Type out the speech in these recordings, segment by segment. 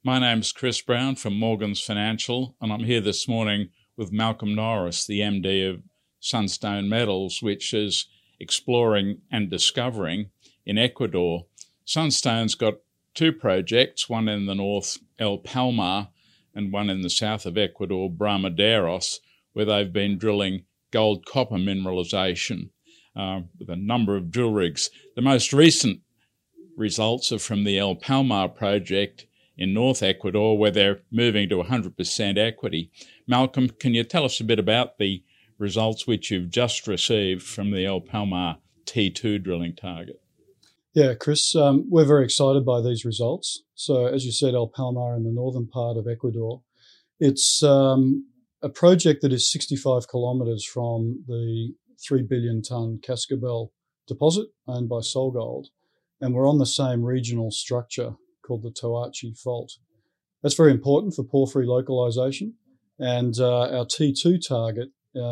My name's Chris Brown from Morgans Financial, and I'm here this morning with Malcolm Norris, the MD of Sunstone Metals, which is exploring and discovering in Ecuador. Sunstone's got two projects, one in the north, El Palmar, and one in the south of Ecuador, Brahmaderos, where they've been drilling gold-copper mineralisation with a number of drill rigs. The most recent results are from the El Palmar project in North Ecuador, where they're moving to 100% equity. Malcolm, can you tell us a bit about the results which you've just received from the El Palmar T2 drilling target? Yeah, Chris, we're very excited by these results. So as you said, El Palmar in the northern part of Ecuador, it's a project that is 65 kilometres from the 3 billion tonne Cascabel deposit owned by SolGold. And we're on the same regional structure called the Toachi Fault. That's very important for porphyry localization. And our T2 target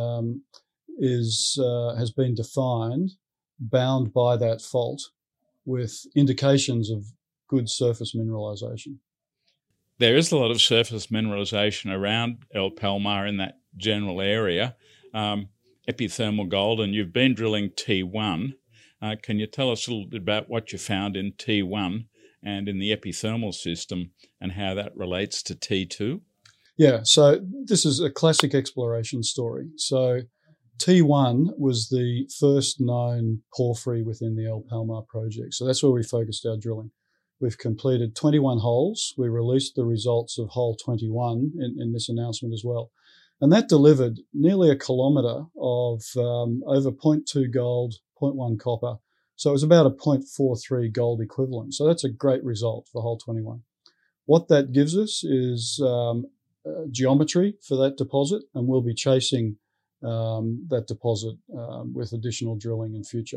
has been defined, bound by that fault, with indications of good surface mineralization. There is a lot of surface mineralization around El Palmar in that general area, epithermal gold, and you've been drilling T1. Can you tell us a little bit about what you found in T1 and in the epithermal system and how that relates to T2? Yeah, so this is a classic exploration story. So T1 was the first known porphyry within the El Palmar project. So that's where we focused our drilling. We've completed 21 holes. We released the results of hole 21 in this announcement as well. And that delivered nearly a kilometre of over 0.2 gold, 0.1 copper. So it was about a 0.43 gold equivalent. So that's a great result for hole 21. What that gives us is geometry for that deposit, and we'll be chasing that deposit with additional drilling in future.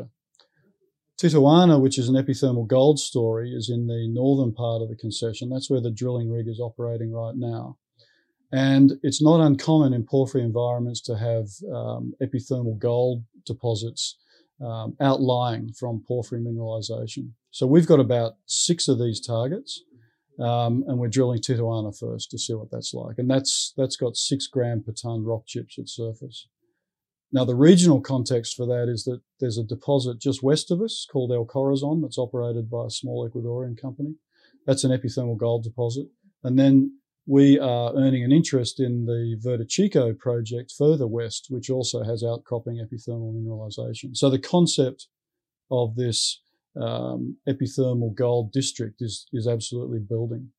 Titoana, which is an epithermal gold story, is in the northern part of the concession. That's where the drilling rig is operating right now. And it's not uncommon in porphyry environments to have epithermal gold deposits outlying from porphyry mineralization. So we've got about 6 of these targets, and we're drilling Titoana first to see what that's like. And that's got 6 gram per tonne rock chips at surface. Now, the regional context for that is that there's a deposit just west of us called El Corazon that's operated by a small Ecuadorian company. That's an epithermal gold deposit. And then we are earning an interest in the Verdechico project further west, which also has outcropping epithermal mineralization. So the concept of this epithermal gold district is absolutely building.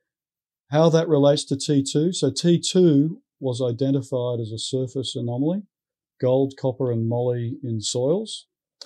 How that relates to T2. So T2 was identified as a surface anomaly, gold, copper and moly in soils.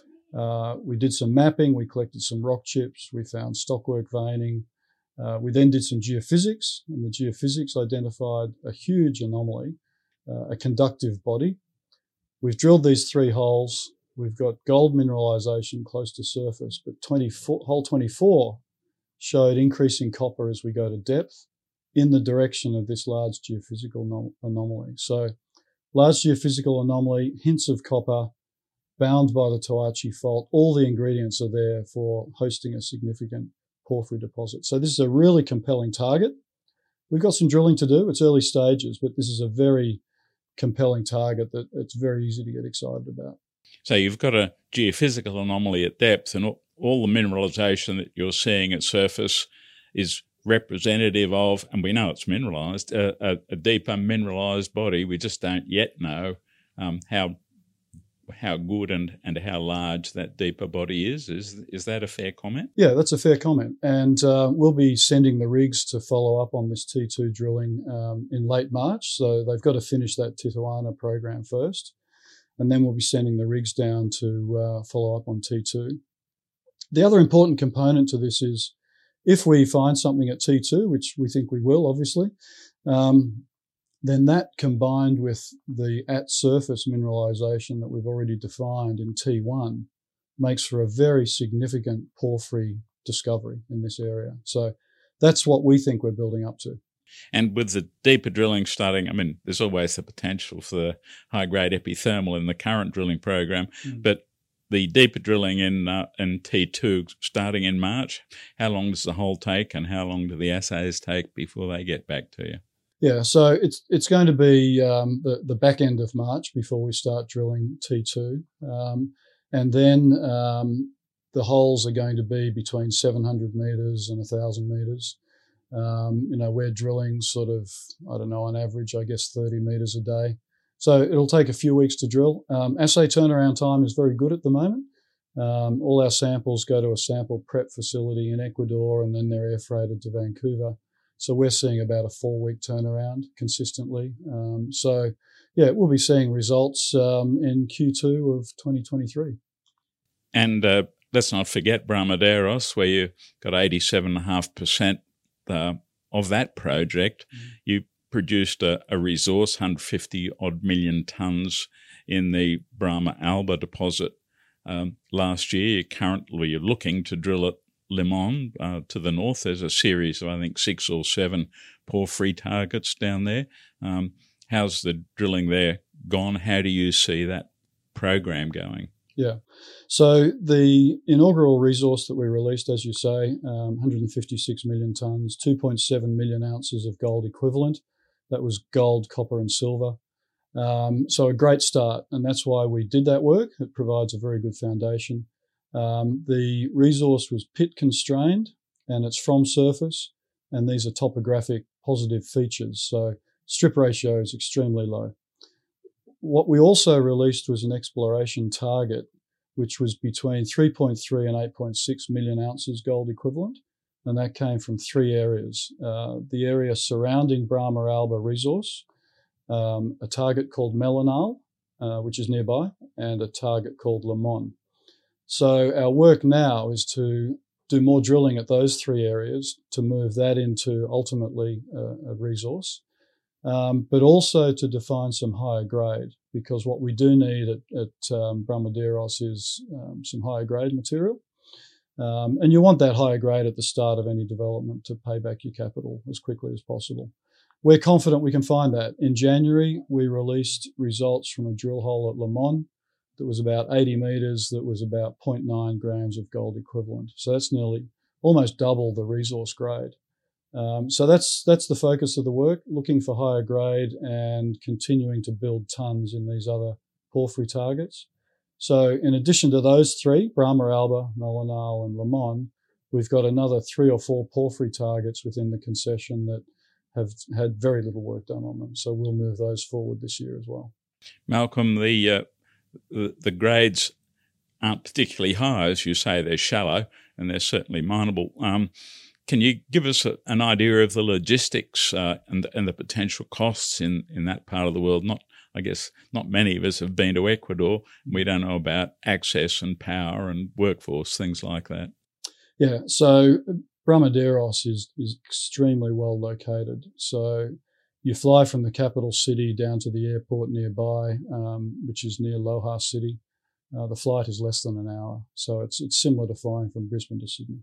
We did some mapping, we collected some rock chips, we found stockwork veining. We then did some geophysics, and the geophysics identified a huge anomaly, a conductive body. We've drilled these 3 holes. We've got gold mineralization close to surface, but hole 24 showed increasing copper as we go to depth in the direction of this large geophysical anomaly. So large geophysical anomaly, hints of copper, bound by the Toachi Fault. All the ingredients are there for hosting a significant porphyry deposit. So this is a really compelling target. We've got some drilling to do. It's early stages, but this is a very compelling target that it's very easy to get excited about. So you've got a geophysical anomaly at depth, and all the mineralisation that you're seeing at surface is representative of, and we know it's mineralised, a deeper mineralised body. We just don't yet know how good and how large that deeper body is. Is that a fair comment? Yeah, that's a fair comment. And we'll be sending the rigs to follow up on this T2 drilling in late March. So they've got to finish that Titoana program first. And then we'll be sending the rigs down to follow up on T2. The other important component to this is if we find something at T2, which we think we will, obviously, then that combined with the at-surface mineralisation that we've already defined in T1 makes for a very significant porphyry discovery in this area. So that's what we think we're building up to. And with the deeper drilling starting, I mean, there's always the potential for the high-grade epithermal in the current drilling program, but the deeper drilling in T2 starting in March, how long does the hole take and how long do the assays take before they get back to you? Yeah, so it's going to be the back end of March before we start drilling T2. And then the holes are going to be between 700 metres and 1,000 metres. We're drilling sort of, on average, 30 metres a day. So it'll take a few weeks to drill. Assay turnaround time is very good at the moment. All our samples go to a sample prep facility in Ecuador and then they're air freighted to Vancouver. So we're seeing about a 4-week turnaround consistently. We'll be seeing results in Q2 of 2023. And let's not forget Brahmaderos, where you got 87.5% of that project. You produced a resource, 150 odd million tonnes in the Brahma Alba deposit last year. Currently, you're looking to drill at Limon to the north. There's a series of, I think, 6 or 7 porphyry targets down there. How's the drilling there gone? How do you see that program going? Yeah. So the inaugural resource that we released, as you say, 156 million tonnes, 2.7 million ounces of gold equivalent. That was gold, copper and silver. So a great start, and that's why we did that work. It provides a very good foundation. The resource was pit constrained and it's from surface, and these are topographic positive features. So strip ratio is extremely low. What we also released was an exploration target, which was between 3.3 and 8.6 million ounces gold equivalent. And that came from 3 areas. The area surrounding Brahma Alba resource, a target called Melanal, which is nearby, and a target called Limon. So our work now is to do more drilling at those 3 areas to move that into ultimately a resource, but also to define some higher grade, because what we do need at Brahmaderos is some higher grade material. And you want that higher grade at the start of any development to pay back your capital as quickly as possible. We're confident we can find that. In January, we released results from a drill hole at Limon that was about 80 metres, that was about 0.9 grams of gold equivalent. So that's nearly almost double the resource grade. So that's the focus of the work, looking for higher grade and continuing to build tonnes in these other porphyry targets. So in addition to those 3, Brahma Alba, Melanal and Limon, we've got another 3 or 4 porphyry targets within the concession that have had very little work done on them. So we'll move those forward this year as well. Malcolm, the grades aren't particularly high, as you say. They're shallow and they're certainly mineable. Can you give us an idea of the logistics and the potential costs in that part of the world? Not many of us have been to Ecuador. We don't know about access and power and workforce, things like that. Yeah, so Brahmaderos is extremely well located. So you fly from the capital city down to the airport nearby, which is near Loja City. The flight is less than an hour. So it's similar to flying from Brisbane to Sydney.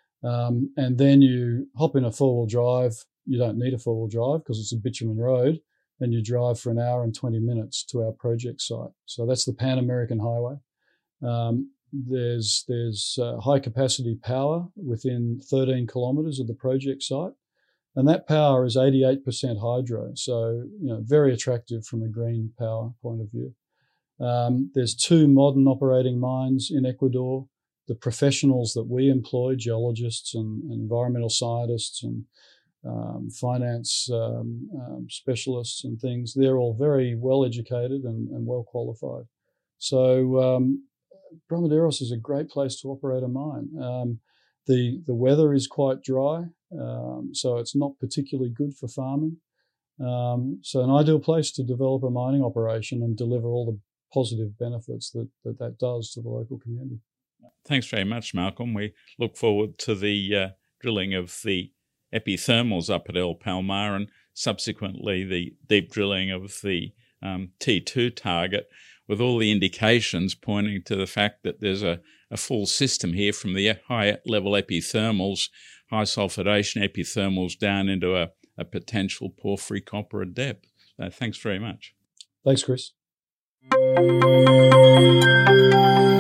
And then you hop in a 4-wheel drive. You don't need a 4-wheel drive because it's a bitumen road, and you drive for an hour and 20 minutes to our project site. So that's the Pan American Highway. There's high capacity power within 13 kilometres of the project site, and that power is 88% hydro. So very attractive from a green power point of view. There's 2 modern operating mines in Ecuador. The professionals that we employ, geologists and environmental scientists and finance specialists and things, they're all very well educated and well qualified. So Brahmaderos is a great place to operate a mine. The weather is quite dry, so it's not particularly good for farming. So an ideal place to develop a mining operation and deliver all the positive benefits that does to the local community. Thanks very much, Malcolm. We look forward to the drilling of the epithermals up at El Palmar and subsequently the deep drilling of the T2 target, with all the indications pointing to the fact that there's a full system here from the high-level epithermals, high sulfidation epithermals, down into a potential porphyry copper at depth. Thanks very much. Thanks, Chris.